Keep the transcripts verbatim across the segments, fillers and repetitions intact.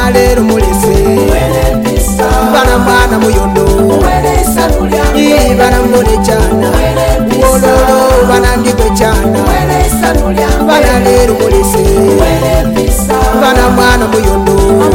bana lero mulese bana mwana muyondo bana mbone chana wololo bana ndigwe chana bana lero mulese bana mwana muyondo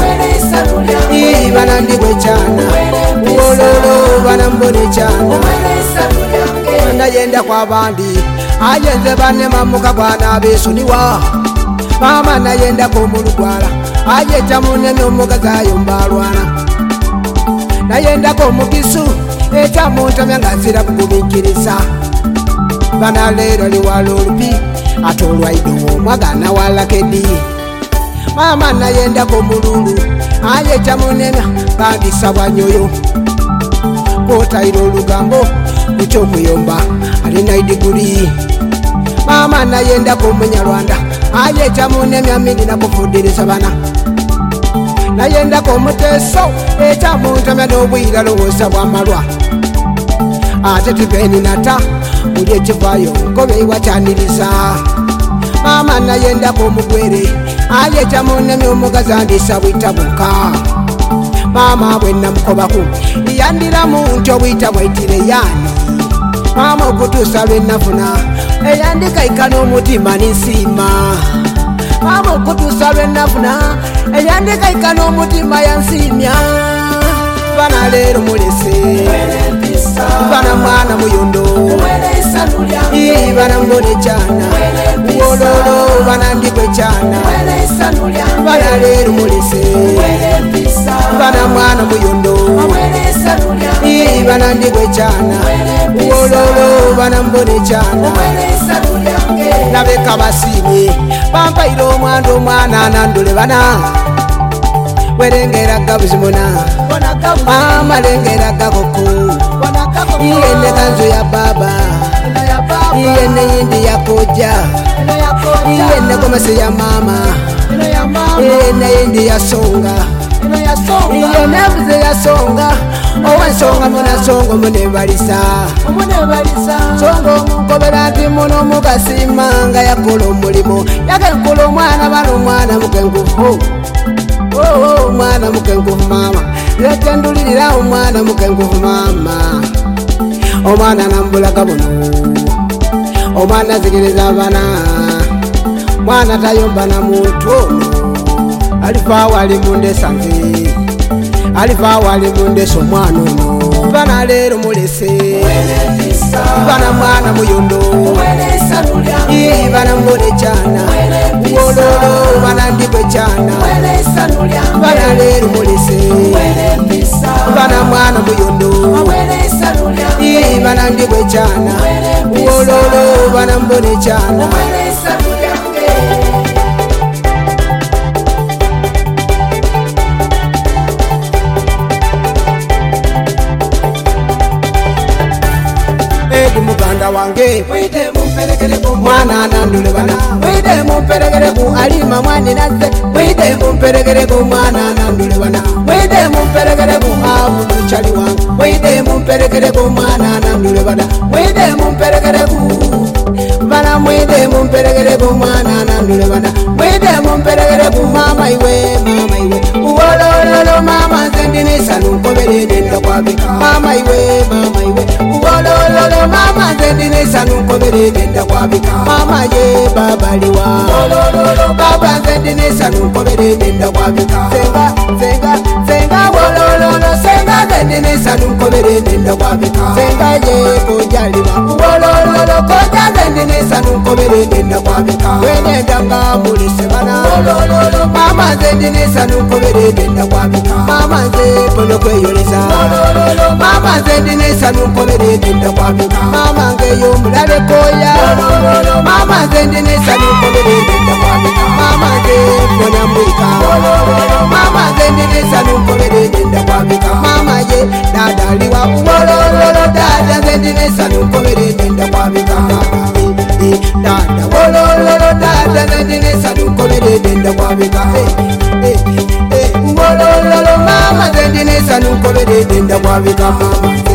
bana ndigwe chana wololo bana mbone chana ndayenda kwa bandi ayenze bane mamuka bwana besuniwa mama nayenda ko mulugwala ayeta munene omugazayo mbalwana nayenda ko mukisu eta muntu myangazira kugubikiriza bana lero liwalo lupi atolwaido mwagana wala kedi mama nayenda ko mululu ayeta munene bandisa bwanyoyo kotairo lugambo kuchokuyomba alina idiguri mama nayenda ko munyarwanda ayeta munemya mindi nakufudirisa bana nayenda ko muteso eta muntu mya nobwira lowosa bwamalwa ate tibeni nata mulye kivayo nkobe iwachaniriza mama nayenda ko mugwere ayeta munemya omugazandisa bwitabuka mama bwenna mukobaku yandira muntu obwita bwaitire yani mama okutuusa lwenafuna eyandika ikana omutima ninsima mama okutuusa lwenafuna eyandika ikana omutima yansimya bana lero mulese bana mwana muyondo bana mbone chana wololo bana ndigwe chana bana lero mulese bana mwana muyondo bana ndigwe chana wololo bana mbone chana nabeka basinye bampaire omwana omwana nandule bana werengera gabuzimona mama lengera gakoko iyene kanzo ya baba iyene yindi ya koja iyene komase ya mama iyene yindi ya songa iyene avuze ya songa owensonga muna songo munebalisa songo mukobera nti muno mugasimanga yakola omulimo yakenkola omwana bana omwana mukengufu omwana mukengufu mama yatendulirira omwana mukengufu mama omwana nambulaga buno omwana zigiriza bana mwana tayomba na muntu ono alifa wali mundesange alifa wali mundeso omwana ono bana lero mulese bana mwana muyondo bana mbone chana wololo bana ndigwe chana bana lero mulese bana mwana muyondo bana ndigwe chana wololo bana mbone chana muganda wange wide mumperekere ku mwana nandule bana wide mumperekere ku alima mwani naze wide mumperekere ku mwana nandule bana wide mumperekere ku abu chali wange wide mumperekere ku mwana nandule bana wide mumperekere ku bana wide mumperekere ku mwana nandule bana wide mumperekere ku mama iwe mama iwe uwololo mama zendine sanu kobere denda kwabika mama iwe mama iwe uwololo mama zendine sanu kobere denda kwabika mama ye baba liwa baba zendine sanu kobere denda kwabika senga senga senga wololo senga zendine sanu kobere denda kwabika senga ye kojaliwa wololo koja zendine sanu kobere denda kwabika wene danga mulise bana wololo mama zendine sanu kobere denda kwabika mama ze pono kweyoleza mama zendine sanu kobere denda kwabika mama ngeyo mulale koya mama zendine sanu kobere denda kwabika mama ze pona mwika mama zendine sanu kobere denda kwabika mama ye dada liwa wololo dada zendine sanu kobere denda kwabika dada wololo dada zendine sanu kobere denda kwabika wololo mama zendine sanu kobere denda kwabika mama